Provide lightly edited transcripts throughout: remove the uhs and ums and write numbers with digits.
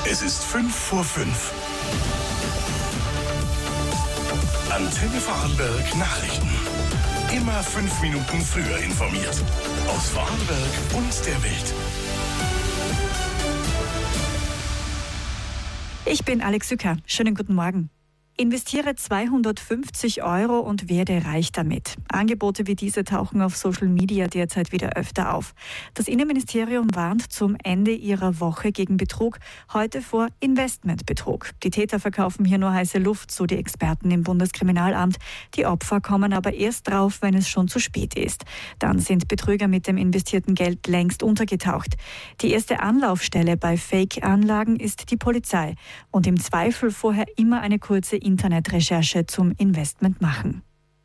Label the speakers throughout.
Speaker 1: Es ist 5:05. Antenne Vorarlberg Nachrichten. Immer 5 Minuten früher informiert. Aus Vorarlberg und der Welt.
Speaker 2: Ich bin Alex Sücker. Schönen guten Morgen. Investiere 250 € und werde reich damit. Angebote wie diese tauchen auf Social Media derzeit wieder öfter auf. Das Innenministerium warnt zum Ende ihrer Woche gegen Betrug, heute vor Investmentbetrug. Die Täter verkaufen hier nur heiße Luft, so die Experten im Bundeskriminalamt. Die Opfer kommen aber erst drauf, wenn es schon zu spät ist. Dann sind Betrüger mit dem investierten Geld längst untergetaucht. Die erste Anlaufstelle bei Fake-Anlagen ist die Polizei. Und im Zweifel vorher immer eine kurze Internetrecherche zum Investment machen.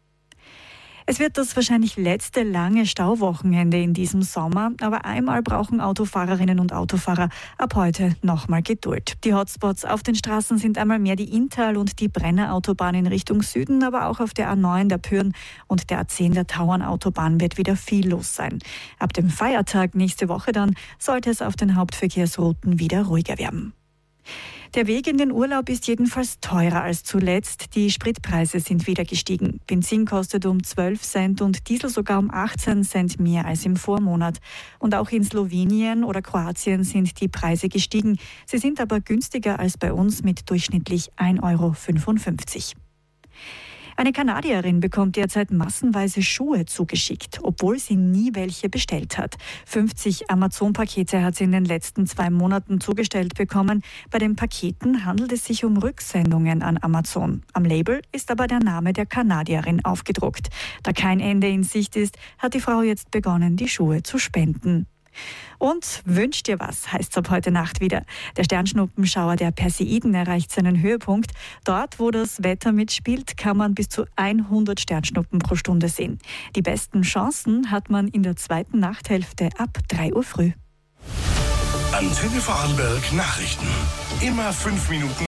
Speaker 2: Es wird das wahrscheinlich letzte lange Stauwochenende in diesem Sommer, aber einmal brauchen Autofahrerinnen und Autofahrer ab heute nochmal Geduld. Die Hotspots auf den Straßen sind einmal mehr die Inntal- und die Brennerautobahn in Richtung Süden, aber auch auf der A9 der Pürn und der A10 der Tauernautobahn wird wieder viel los sein. Ab dem Feiertag nächste Woche dann sollte es auf den Hauptverkehrsrouten wieder ruhiger werden. Der Weg in den Urlaub ist jedenfalls teurer als zuletzt. Die Spritpreise sind wieder gestiegen. Benzin kostet um 12 Cent und Diesel sogar um 18 Cent mehr als im Vormonat. Und auch in Slowenien oder Kroatien sind die Preise gestiegen. Sie sind aber günstiger als bei uns mit durchschnittlich 1,55 €. Eine Kanadierin bekommt derzeit massenweise Schuhe zugeschickt, obwohl sie nie welche bestellt hat. 50 Amazon-Pakete hat sie in den letzten 2 Monaten zugestellt bekommen. Bei den Paketen handelt es sich um Rücksendungen an Amazon. Am Label ist aber der Name der Kanadierin aufgedruckt. Da kein Ende in Sicht ist, hat die Frau jetzt begonnen, die Schuhe zu spenden. Und wünsch dir was, heißt es ab heute Nacht wieder. Der Sternschnuppenschauer der Perseiden erreicht seinen Höhepunkt. Dort, wo das Wetter mitspielt, kann man bis zu 100 Sternschnuppen pro Stunde sehen. Die besten Chancen hat man in der zweiten Nachthälfte ab 3 Uhr früh.
Speaker 1: Antenne Vorarlberg Nachrichten. Immer 5 Minuten